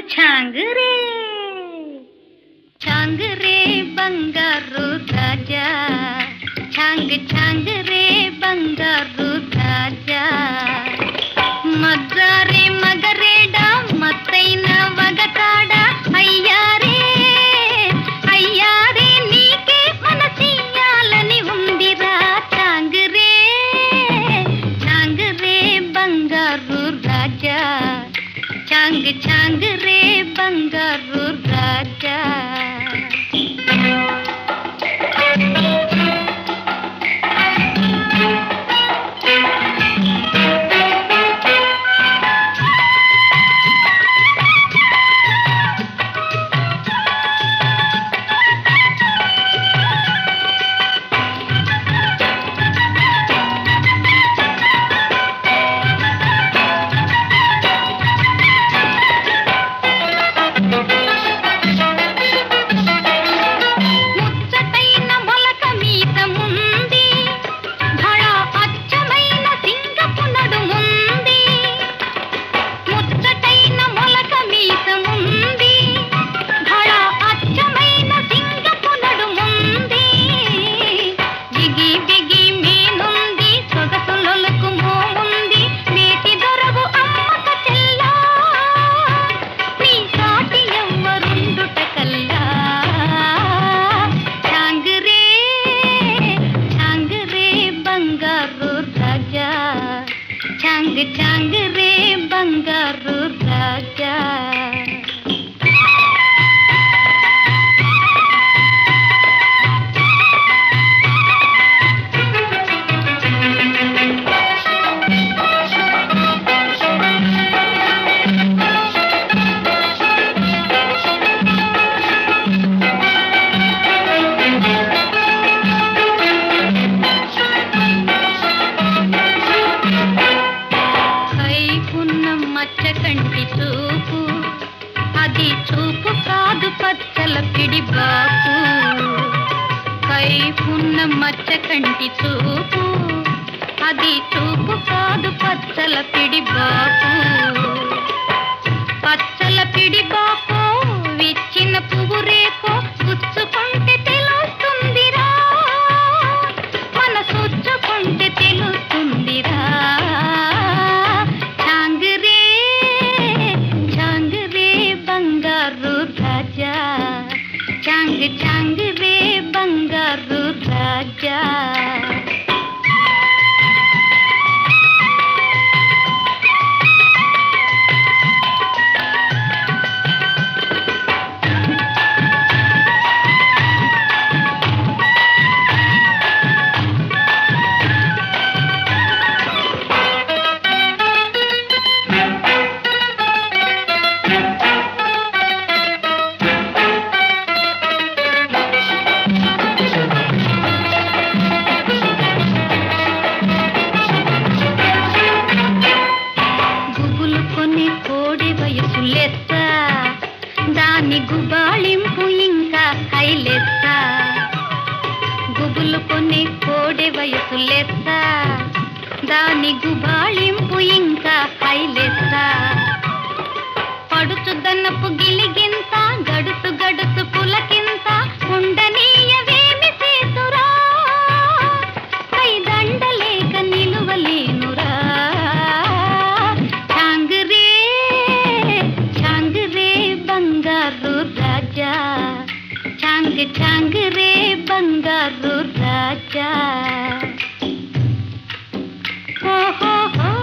ఛాంగ్ రే బంగారు రాజా, ఛాంగ్ ఛాంగ్ రే బంగారు రాజా. మద్రారే మగరేడా మత్తైన వగతాడా, అయ్యారే అయ్యారే నీకే మనసియ్యాలని ఉందిరా. ఛాంగ్ రే బంగారు రాజా, ఛాంగ్ ఛాంగ్ రే బంగారు రాజా. ఛాంగ్ ఛాంగ్ రే బంగారు రాజా. కంటి చూపు అది చూపు కాదు పచ్చల పిడి బాపు, కైపున్న మచ్చ కంటి చూపు అది చూపు కాదు పచ్చల పిడి బాపు. పచ్చల పిడి బాపు విచ్చిన పువ్వు రేకో గుచ్చుకుంటే తెలుస్తుందిరా, మన సుచ్చుకుంటే తెలుస్తుందిరా. ఛాంగ్ ఛాంగ్ రే బంగారు రాజా. దాని గుబాళింపు ఇంకా హైలెత్త, గుబులు కొని కోడె వయసు లెత్త, దాని గుబాళింపు ఇంకా హైలెత్త. పడుచు దన్నపు గిలిగింత గడుసు గడుసు పులకింత ఉండనీయవేమి చేతురా, కై దండలేక నిలువలేనురా. ఛాంగ్ ఛాంగ్ రే బంగారు రాజా. ఓహో